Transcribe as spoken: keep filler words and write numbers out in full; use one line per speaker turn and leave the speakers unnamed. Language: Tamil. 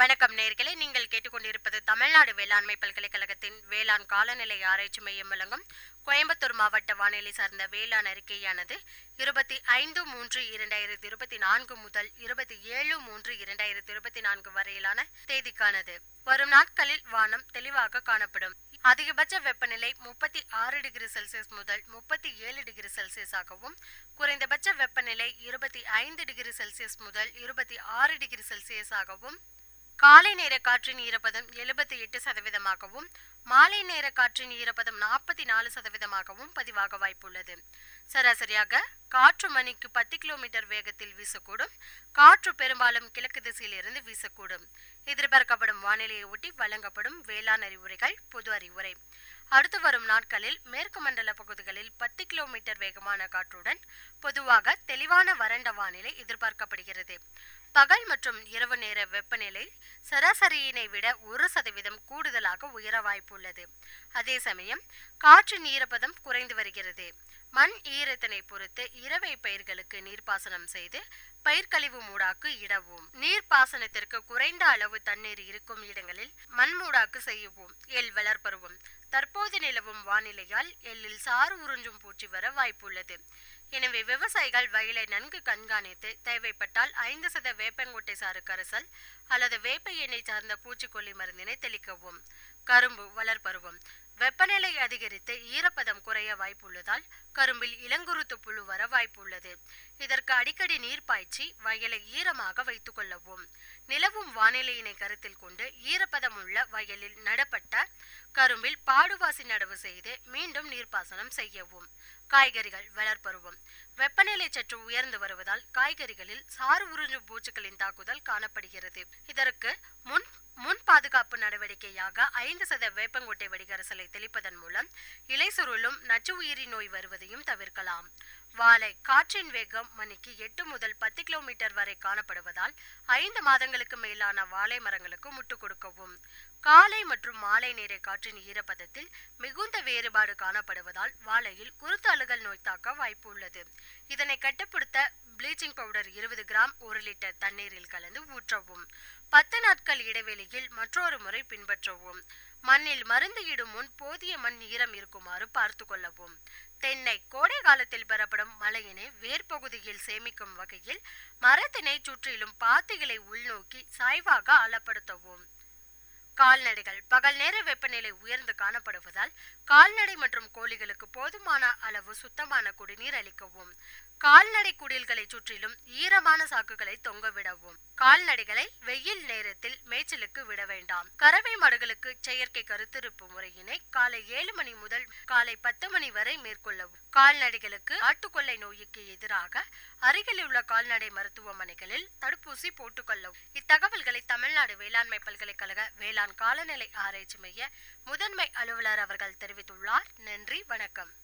வணக்கம் நேயர்களே, நீங்கள் கேட்டுக்கொண்டிருப்பது தமிழ்நாடு வேளாண்மை பல்கலைக்கழகத்தின் வேளாண் காலநிலை ஆராய்ச்சி மையம் வழங்கும் கோயம்புத்தூர் மாவட்ட வானிலை சார்ந்த வேளாண் அறிக்கையானது இருபத்தி ஐந்து மூன்று இரண்டாயிரத்தி இருபத்தி நான்கு முதல் இருபத்தி ஏழு மூன்று இரண்டாயிரத்தி இருபத்தி நான்கு வரையிலான தேதிக்கானது. வரும் நாட்களில் வானம் தெளிவாக காணப்படும். அதிகபட்ச வெப்பநிலை முப்பத்தி ஆறு டிகிரி செல்சியஸ் முதல் முப்பத்தி ஏழு டிகிரி செல்சியஸாகவும், குறைந்தபட்ச வெப்பநிலை இருபத்தி ஐந்து டிகிரி செல்சியஸ் முதல் இருபத்தி ஆறு டிகிரி செல்சியஸாகவும், காலை நேர காற்றின் ஈரப்பதம் எழுபத்தி எட்டு சதவீதமாகவும் மாலை நேர காற்றின் ஈரப்பதம் நாற்பத்தி நாலு சதவீதமாகவும் பதிவாக வாய்ப்புள்ளது. சராசரியாக காற்று மணிக்கு பத்து கிலோமீட்டர் வேகத்தில் வீசக்கூடும். காற்று பெரும்பாலும் கிழக்கு திசையில் இருந்து வீசக்கூடும். எதிர்பார்க்கப்படும் வானிலையை ஒட்டி வழங்கப்படும் வேளாண் அறிவுரைகள். பொது அறிவுரை: அடுத்து வரும் நாட்களில் மேற்கு மண்டல பகுதிகளில் பத்து கிலோமீட்டர் வேகமான காற்றுடன் பொதுவாக தெளிவான வறண்ட வானிலை எதிர்பார்க்கப்படுகிறது. பகல் மற்றும் இரவு நேர வெப்பநிலை சராசரியினை விட ஒரு சதவீதம் கூடுதலாக உயர வாய்ப்புள்ளது. அதே சமயம் காற்றின் ஈரப்பதம் குறைந்து வருகிறது. மண் ஈரத்தினை பொறுத்து இரவை பயிர்களுக்கு நீர்ப்பாசனம் செய்து பயிர்க்கழிவு மூடாக்கு இடவும். நீர்ப்பாசனத்திற்கு குறைந்த அளவு தண்ணீர் இருக்கும் இடங்களில் மண் மூடாக்கு செய்யவும். எள் வளர்ப்பருவம்: தற்போது நிலவும் வானிலையால் எள்ளில் சாறு உறிஞ்சும் பூச்சி வர வாய்ப்புள்ளது. எனவே விவசாயிகள் வயலை நன்கு கண்காணித்து தேவைப்பட்டால் ஐந்து சத வேப்பங்கொட்டை சாறு கரைசல் அல்லது வேப்ப எண்ணெய் சார்ந்த பூச்சிக்கொல்லி மருந்தினை தெளிக்கவும். கரும்பு வளர்ப்பருவம்: வெப்பநிலை அதிகரித்து ஈரப்பதம் குறைய வாய்ப்புள்ளதால் கரும்பில் இளங்குருத்து புழு வர வாய்ப்புள்ளது. இதற்கு அடிக்கடி நீர் பாய்ச்சி வயலை ஈரமாக வைத்துக் கொள்ளவும். நிலவும் வானிலையினை கருத்தில் கொண்டு ஈரப்பதம் உள்ள வயலில் நடப்பட்ட கரும்பில் பாடுவாசி நடவு செய்து மீண்டும் நீர்ப்பாசனம் செய்யவும். காய்கறிகள் வளர்ப்பருவம்: வெப்பநிலை சற்று உயர்ந்து வருவதால் காய்கறிகளில் சாறு உறிஞ்சும் பூச்சிகளின் தாக்குதல் காணப்படுகிறது. இதற்கு முன் முன் பாதுகாப்பு நடவடிக்கையாக ஐந்து சத வேப்பங்கொட்டை வடிகரசலை தெளிப்பதன் மூலம் இலை சுருளும் நச்சு உயிரி நோய் வருவதையும் தவிர்க்கலாம். வாழை: காற்றின் வேகம் மணிக்கு எட்டு முதல் பத்து கிலோமீட்டர் வரை காணப்படுவதால் ஐந்து மாதங்களுக்கு மேலான வாழை மரங்களுக்கு முட்டு கொடுக்கவும். காலை மற்றும் மாலை நேர காற்றின் ஈரப்பதத்தில் மிகுந்த வேறுபாடு காணப்படுவதால் வாழையில் குருத்து அழுகல் நோய் தாக்க வாய்ப்பு உள்ளது. இதனை கட்டுப்படுத்த பிளீச்சிங் பவுடர் இருபது கிராம் ஒரு லிட்டர் தண்ணீரில் கலந்து ஊற்றவும். பத்து நாட்கள் இடைவெளியில் மற்றொரு முறை பின்பற்றவும். மண்ணில் மருந்து இடும் முன் போதிய மண் ஈரம் இருக்குமாறு பார்த்து கொள்ளவும். தென்னை: கோடை காலத்தில் பெறப்படும் மழையினை வேர்பகுதியில் சேமிக்கும் வகையில் மரத்தினை சுற்றிலும் பாத்திகளை உள்நோக்கி சாய்வாக ஆழப்படுத்தவும். கால்நடைகள்: பகல் நேர வெப்பநிலை உயர்ந்து காணப்படுவதால் கால்நடை மற்றும் கோழிகளுக்கு போதுமான அளவு சுத்தமான குடிநீர் அளிக்கவும். கால்நடை குடில்களை சுற்றிலும் ஈரமான சாக்குகளை தொங்கவிடவும். கால்நடைகளை வெயில் நேரத்தில் மேய்ச்சலுக்கு விட வேண்டாம். கறவை மாடுகளுக்கு செயற்கை கருத்திருப்பு முறையினை காலை ஏழு மணி முதல் காலை பத்து மணி வரை மேற்கொள்ளவும். கால்நடைகளுக்கு ஆட்டுக்கொள்ளை நோய்க்கு எதிராக அருகில் உள்ள கால்நடை மருத்துவமனைகளில் தடுப்பூசி போட்டுக்கொள்ளவும். இத்தகவல்களை தமிழ்நாடு வேளாண்மை பல்கலைக்கழக வேளாண் காலநிலை ஆராய்ச்சி மைய முதன்மை அலுவலர் அவர்கள் தெரிவித்துள்ளார். நன்றி, வணக்கம்.